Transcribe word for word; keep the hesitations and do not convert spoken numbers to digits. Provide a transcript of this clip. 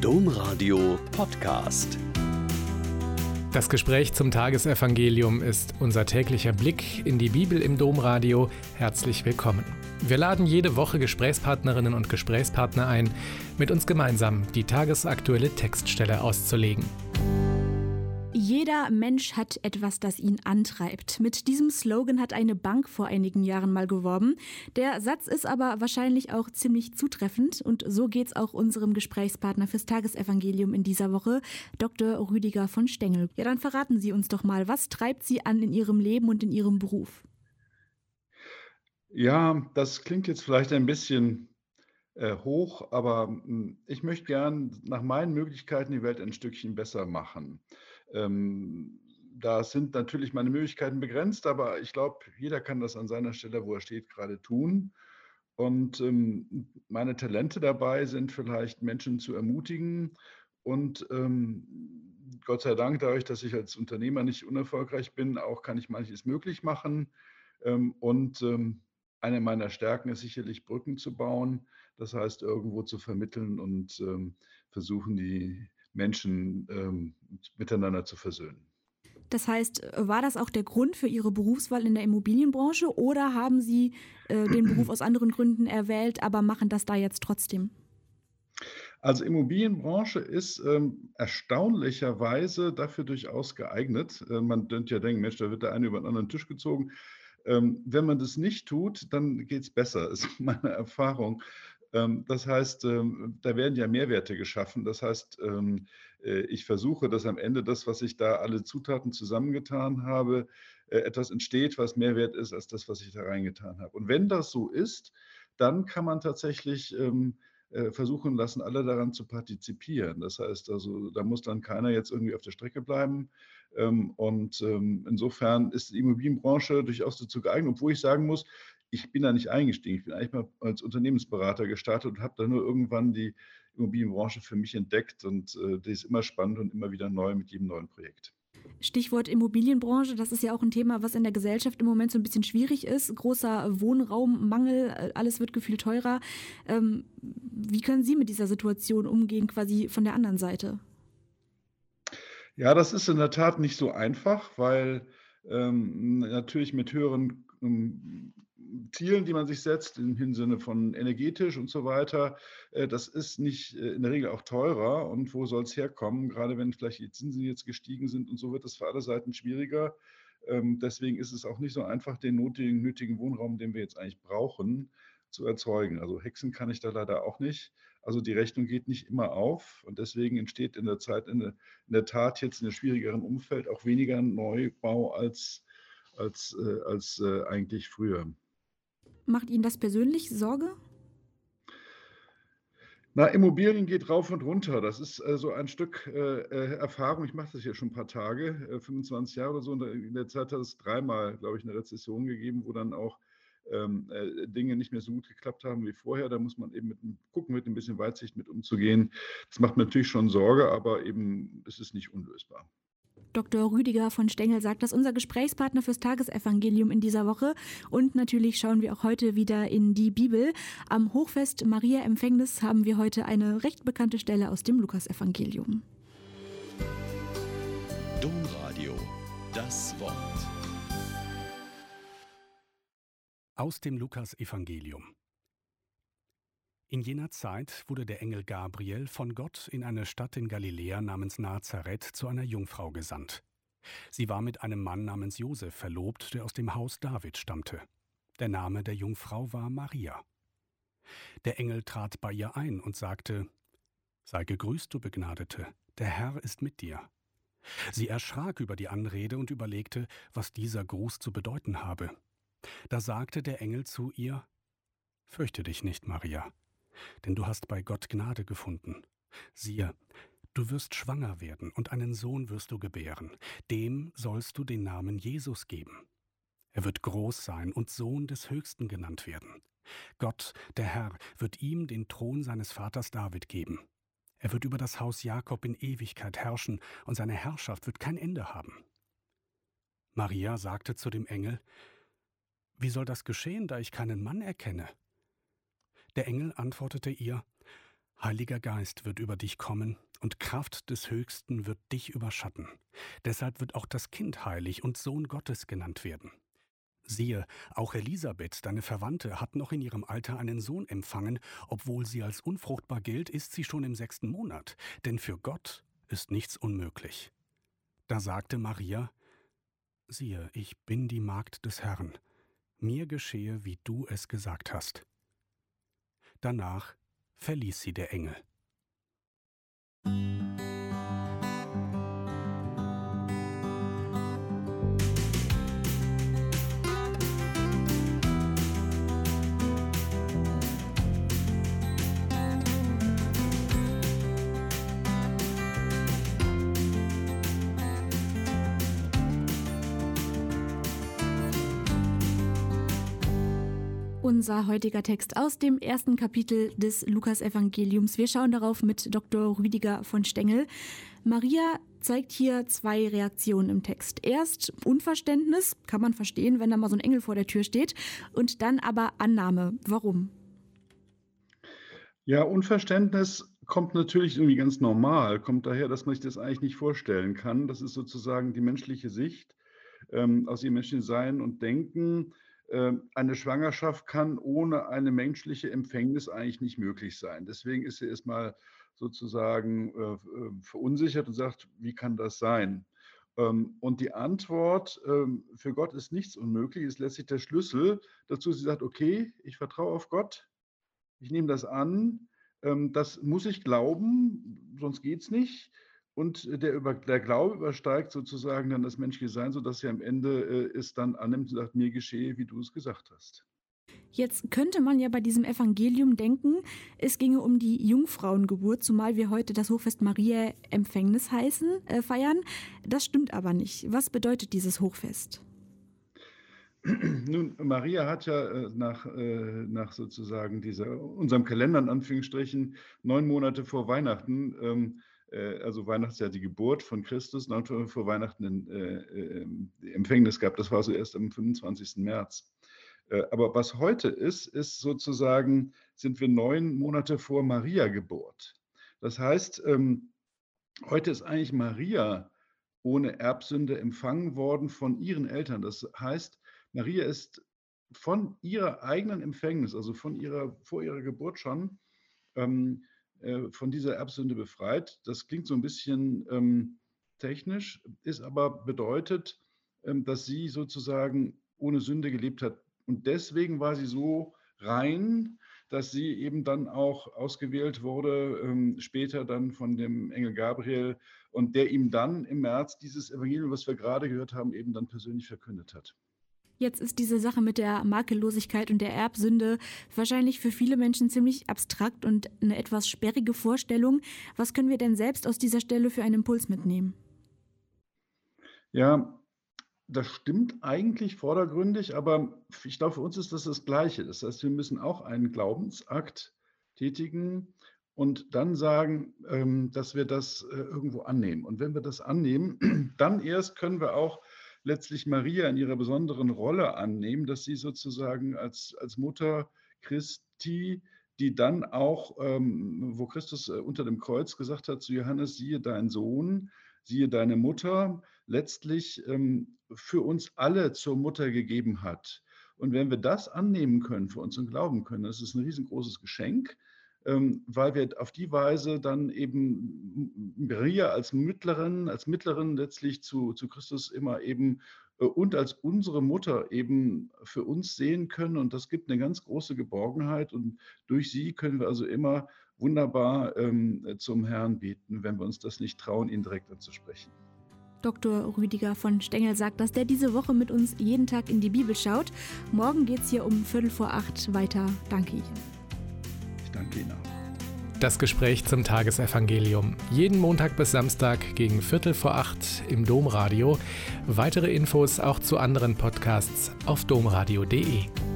Domradio Podcast. Das Gespräch zum Tagesevangelium ist unser täglicher Blick in die Bibel im Domradio. Herzlich willkommen. Wir laden jede Woche Gesprächspartnerinnen und Gesprächspartner ein, mit uns gemeinsam die tagesaktuelle Textstelle auszulegen. Jeder Mensch hat etwas, das ihn antreibt. Mit diesem Slogan hat eine Bank vor einigen Jahren mal geworben. Der Satz ist aber wahrscheinlich auch ziemlich zutreffend und so geht's auch unserem Gesprächspartner fürs Tagesevangelium in dieser Woche, Doktor Rüdiger von Stengel. Ja, dann verraten Sie uns doch mal, was treibt Sie an in Ihrem Leben und in Ihrem Beruf? Ja, das klingt jetzt vielleicht ein bisschen äh, hoch, aber mh, ich möchte gern nach meinen Möglichkeiten die Welt ein Stückchen besser machen. Ähm, da sind natürlich meine Möglichkeiten begrenzt, aber ich glaube, jeder kann das an seiner Stelle, wo er steht, gerade tun. Und ähm, meine Talente dabei sind vielleicht Menschen zu ermutigen und ähm, Gott sei Dank, dadurch, dass ich als Unternehmer nicht unerfolgreich bin, auch kann ich manches möglich machen. Ähm, und ähm, eine meiner Stärken ist sicherlich Brücken zu bauen, das heißt irgendwo zu vermitteln und ähm, versuchen, die Menschen ähm, miteinander zu versöhnen. Das heißt, war das auch der Grund für Ihre Berufswahl in der Immobilienbranche oder haben Sie äh, den Beruf aus anderen Gründen erwählt, aber machen das da jetzt trotzdem? Also Immobilienbranche ist ähm, erstaunlicherweise dafür durchaus geeignet. Äh, man könnte ja denken, Mensch, da wird der eine über den anderen Tisch gezogen. Ähm, wenn man das nicht tut, dann geht es besser, ist meine Erfahrung. Ähm, das heißt, ähm, da werden ja Mehrwerte geschaffen. Das heißt, ähm, äh, ich versuche, dass am Ende das, was ich da alle Zutaten zusammengetan habe, äh, etwas entsteht, was mehr wert ist als das, was ich da reingetan habe. Und wenn das so ist, dann kann man tatsächlich ähm, äh, versuchen lassen, alle daran zu partizipieren. Das heißt also, da muss dann keiner jetzt irgendwie auf der Strecke bleiben. Ähm, und ähm, insofern ist die Immobilienbranche durchaus dazu geeignet, obwohl ich sagen muss, ich bin da nicht eingestiegen. Ich bin eigentlich mal als Unternehmensberater gestartet und habe dann nur irgendwann die Immobilienbranche für mich entdeckt und äh, die ist immer spannend und immer wieder neu mit jedem neuen Projekt. Stichwort Immobilienbranche, das ist ja auch ein Thema, was in der Gesellschaft im Moment so ein bisschen schwierig ist. Großer Wohnraummangel, alles wird gefühlt teurer. Ähm, wie können Sie mit dieser Situation umgehen, quasi von der anderen Seite? Ja, das ist in der Tat nicht so einfach, weil ähm, natürlich mit höheren ähm, Zielen, die man sich setzt, im Hinsinne von energetisch und so weiter, äh, das ist nicht äh, in der Regel auch teurer. Und wo soll es herkommen? Gerade wenn vielleicht die Zinsen jetzt gestiegen sind und so wird es für alle Seiten schwieriger. Ähm, deswegen ist es auch nicht so einfach, den nötigen, nötigen Wohnraum, den wir jetzt eigentlich brauchen, zu erzeugen. Also hexen kann ich da leider auch nicht. Also die Rechnung geht nicht immer auf und deswegen entsteht in der Zeit in der, in der Tat jetzt in einem schwierigeren Umfeld auch weniger Neubau als, als, äh, als äh, eigentlich früher. Macht Ihnen das persönlich Sorge? Na, Immobilien geht rauf und runter. Das ist äh, so ein Stück äh, äh, Erfahrung. Ich mache das hier schon ein paar Tage, äh, fünfundzwanzig Jahre oder so. Und in der Zeit hat es dreimal, glaube ich, eine Rezession gegeben, wo dann auch ähm, äh, Dinge nicht mehr so gut geklappt haben wie vorher. Da muss man eben mit, gucken, mit ein bisschen Weitsicht mit umzugehen. Das macht mir natürlich schon Sorge, aber eben es ist nicht unlösbar. Doktor Rüdiger von Stengel sagt, das ist unser Gesprächspartner fürs Tagesevangelium in dieser Woche. Und natürlich schauen wir auch heute wieder in die Bibel. Am Hochfest Maria Empfängnis haben wir heute eine recht bekannte Stelle aus dem Lukasevangelium. Domradio, das Wort. Aus dem Lukasevangelium. In jener Zeit wurde der Engel Gabriel von Gott in eine Stadt in Galiläa namens Nazareth zu einer Jungfrau gesandt. Sie war mit einem Mann namens Josef verlobt, der aus dem Haus David stammte. Der Name der Jungfrau war Maria. Der Engel trat bei ihr ein und sagte: Sei gegrüßt, du Begnadete, der Herr ist mit dir. Sie erschrak über die Anrede und überlegte, was dieser Gruß zu bedeuten habe. Da sagte der Engel zu ihr: Fürchte dich nicht, Maria, denn du hast bei Gott Gnade gefunden. Siehe, du wirst schwanger werden und einen Sohn wirst du gebären. Dem sollst du den Namen Jesus geben. Er wird groß sein und Sohn des Höchsten genannt werden. Gott, der Herr, wird ihm den Thron seines Vaters David geben. Er wird über das Haus Jakob in Ewigkeit herrschen und seine Herrschaft wird kein Ende haben. Maria sagte zu dem Engel: Wie soll das geschehen, da ich keinen Mann erkenne? Der Engel antwortete ihr: Heiliger Geist wird über dich kommen und Kraft des Höchsten wird dich überschatten. Deshalb wird auch das Kind heilig und Sohn Gottes genannt werden. Siehe, auch Elisabeth, deine Verwandte, hat noch in ihrem Alter einen Sohn empfangen. Obwohl sie als unfruchtbar gilt, ist sie schon im sechsten Monat. Denn für Gott ist nichts unmöglich. Da sagte Maria: Siehe, ich bin die Magd des Herrn. Mir geschehe, wie du es gesagt hast. Danach verließ sie der Engel. Unser heutiger Text aus dem ersten Kapitel des Lukas-Evangeliums. Wir schauen darauf mit Doktor Rüdiger von Stengel. Maria zeigt hier zwei Reaktionen im Text. Erst Unverständnis, kann man verstehen, wenn da mal so ein Engel vor der Tür steht. Und dann aber Annahme. Warum? Ja, Unverständnis kommt natürlich irgendwie ganz normal. Kommt daher, dass man sich das eigentlich nicht vorstellen kann. Das ist sozusagen die menschliche Sicht ähm, aus ihrem menschlichen Sein und Denken. Eine Schwangerschaft kann ohne eine menschliche Empfängnis eigentlich nicht möglich sein. Deswegen ist sie erstmal sozusagen äh, verunsichert und sagt, wie kann das sein? Ähm, und die Antwort, ähm, für Gott ist nichts unmöglich, ist letztlich der Schlüssel dazu. Sie sagt, okay, ich vertraue auf Gott, ich nehme das an, ähm, das muss ich glauben, sonst geht es nicht. Und der, über, der Glaube übersteigt sozusagen dann das menschliche Sein, sodass sie am Ende äh, es dann annimmt und sagt, mir geschehe, wie du es gesagt hast. Jetzt könnte man ja bei diesem Evangelium denken, es ginge um die Jungfrauengeburt, zumal wir heute das Hochfest Mariä Empfängnis heißen, äh, feiern. Das stimmt aber nicht. Was bedeutet dieses Hochfest? Nun, Maria hat ja äh, nach, äh, nach sozusagen dieser, unserem Kalender in Anführungsstrichen neun Monate vor Weihnachten, ähm, also Weihnachtsjahr die Geburt von Christus, neun Monate vor Weihnachten in, äh, die Empfängnis gehabt. Das war so erst am fünfundzwanzigsten März. Äh, aber was heute ist, ist sozusagen, sind wir neun Monate vor Maria Geburt. Das heißt, ähm, heute ist eigentlich Maria ohne Erbsünde empfangen worden von ihren Eltern. Das heißt, Maria ist von ihrer eigenen Empfängnis, also von ihrer, vor ihrer Geburt schon, ähm, von dieser Erbsünde befreit. Das klingt so ein bisschen ähm, technisch, ist aber bedeutet, ähm, dass sie sozusagen ohne Sünde gelebt hat. Und deswegen war sie so rein, dass sie eben dann auch ausgewählt wurde, ähm, später dann von dem Engel Gabriel, und der ihm dann im März dieses Evangelium, was wir gerade gehört haben, eben dann persönlich verkündet hat. Jetzt ist diese Sache mit der Makellosigkeit und der Erbsünde wahrscheinlich für viele Menschen ziemlich abstrakt und eine etwas sperrige Vorstellung. Was können wir denn selbst aus dieser Stelle für einen Impuls mitnehmen? Ja, das stimmt eigentlich vordergründig, aber ich glaube, für uns ist das das Gleiche. Das heißt, wir müssen auch einen Glaubensakt tätigen und dann sagen, dass wir das irgendwo annehmen. Und wenn wir das annehmen, dann erst können wir auch letztlich Maria in ihrer besonderen Rolle annehmen, dass sie sozusagen als, als Mutter Christi, die dann auch, ähm, wo Christus äh, unter dem Kreuz gesagt hat zu Johannes, siehe dein Sohn, siehe deine Mutter, letztlich ähm, für uns alle zur Mutter gegeben hat. Und wenn wir das annehmen können für uns und glauben können, das ist ein riesengroßes Geschenk, ähm, weil wir auf die Weise dann eben Maria als Mittlerin, als Mittlerin letztlich zu, zu Christus immer eben äh, und als unsere Mutter eben für uns sehen können. Und das gibt eine ganz große Geborgenheit. Und durch sie können wir also immer wunderbar ähm, zum Herrn beten, wenn wir uns das nicht trauen, ihn direkt anzusprechen. Doktor Rüdiger von Stengel sagt, dass der diese Woche mit uns jeden Tag in die Bibel schaut. Morgen geht es hier um Viertel vor acht weiter. Danke Ihnen. Ich danke Ihnen auch. Das Gespräch zum Tagesevangelium. Jeden Montag bis Samstag gegen Viertel vor acht im Domradio. Weitere Infos auch zu anderen Podcasts auf domradio punkt de.